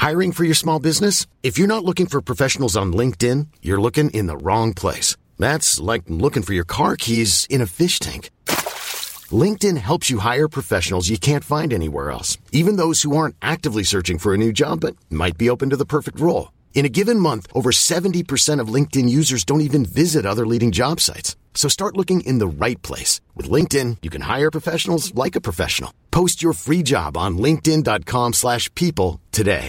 Hiring for your small business? If you're not looking for professionals on LinkedIn, you're looking in the wrong place. That's like looking for your car keys in a fish tank. LinkedIn helps you hire professionals you can't find anywhere else, even those who aren't actively searching for a new job but might be open to the perfect role. In a given month, over 70% of LinkedIn users don't even visit other leading job sites. So start looking in the right place. With LinkedIn, you can hire professionals like a professional. Post your free job on linkedin.com/people today.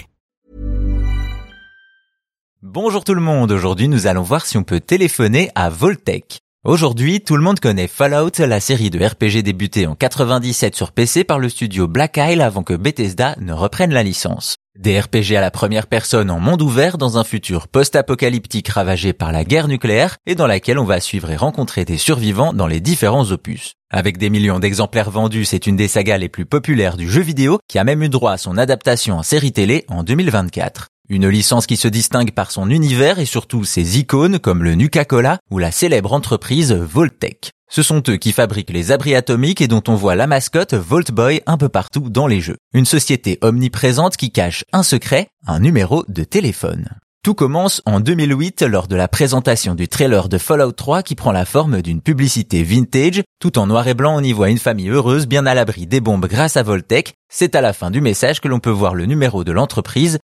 Bonjour tout le monde, aujourd'hui nous allons voir si on peut téléphoner à Voltec. Aujourd'hui, tout le monde connaît Fallout, la série de RPG débutée en 97 sur PC par le studio Black Isle avant que Bethesda ne reprenne la licence. Des RPG à la première personne en monde ouvert dans un futur post-apocalyptique ravagé par la guerre nucléaire et dans laquelle on va suivre et rencontrer des survivants dans les différents opus. Avec des millions d'exemplaires vendus, c'est une des sagas les plus populaires du jeu vidéo qui a même eu droit à son adaptation en série télé en 2024. Une licence qui se distingue par son univers et surtout ses icônes comme le Nuka-Cola ou la célèbre entreprise Voltec. Ce sont eux qui fabriquent les abris atomiques et dont on voit la mascotte Voltboy un peu partout dans les jeux. Une société omniprésente qui cache un secret, un numéro de téléphone. Tout commence en 2008 lors de la présentation du trailer de Fallout 3 qui prend la forme d'une publicité vintage. Tout en noir et blanc, on y voit une famille heureuse bien à l'abri des bombes grâce à Voltec. C'est à la fin du message que l'on peut voir le numéro de l'entreprise,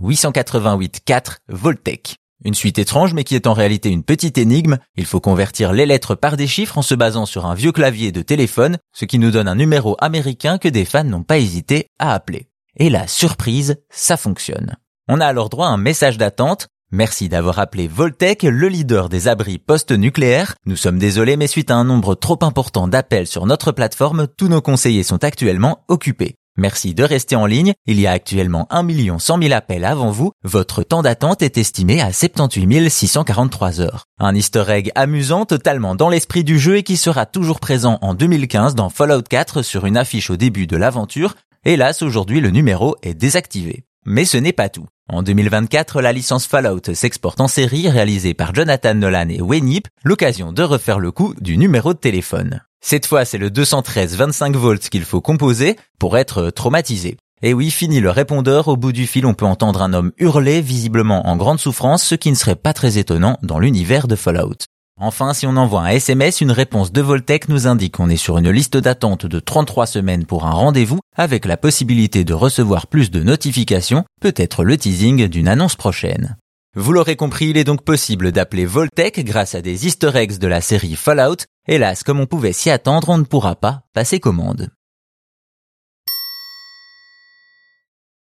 1-888-4 Voltec. Une suite étrange mais qui est en réalité une petite énigme. Il faut convertir les lettres par des chiffres en se basant sur un vieux clavier de téléphone, ce qui nous donne un numéro américain que des fans n'ont pas hésité à appeler. Et la surprise, ça fonctionne. On a alors droit à un message d'attente. Merci d'avoir appelé Voltec, le leader des abris post-nucléaires. Nous sommes désolés, mais suite à un nombre trop important d'appels sur notre plateforme, tous nos conseillers sont actuellement occupés. Merci de rester en ligne. Il y a actuellement 1 100 000 appels avant vous. Votre temps d'attente est estimé à 78 643 heures. Un easter egg amusant, totalement dans l'esprit du jeu et qui sera toujours présent en 2015 dans Fallout 4 sur une affiche au début de l'aventure. Hélas, aujourd'hui, le numéro est désactivé. Mais ce n'est pas tout. En 2024, la licence Fallout s'exporte en série réalisée par Jonathan Nolan et Wayne Yip, l'occasion de refaire le coup du numéro de téléphone. Cette fois, c'est le 213 25 volts qu'il faut composer pour être traumatisé. Et oui, fini le répondeur, au bout du fil on peut entendre un homme hurler, visiblement en grande souffrance, ce qui ne serait pas très étonnant dans l'univers de Fallout. Enfin, si on envoie un SMS, une réponse de Voltec nous indique qu'on est sur une liste d'attente de 33 semaines pour un rendez-vous, avec la possibilité de recevoir plus de notifications, peut-être le teasing d'une annonce prochaine. Vous l'aurez compris, il est donc possible d'appeler Voltec grâce à des easter eggs de la série Fallout. Hélas, comme on pouvait s'y attendre, on ne pourra pas passer commande.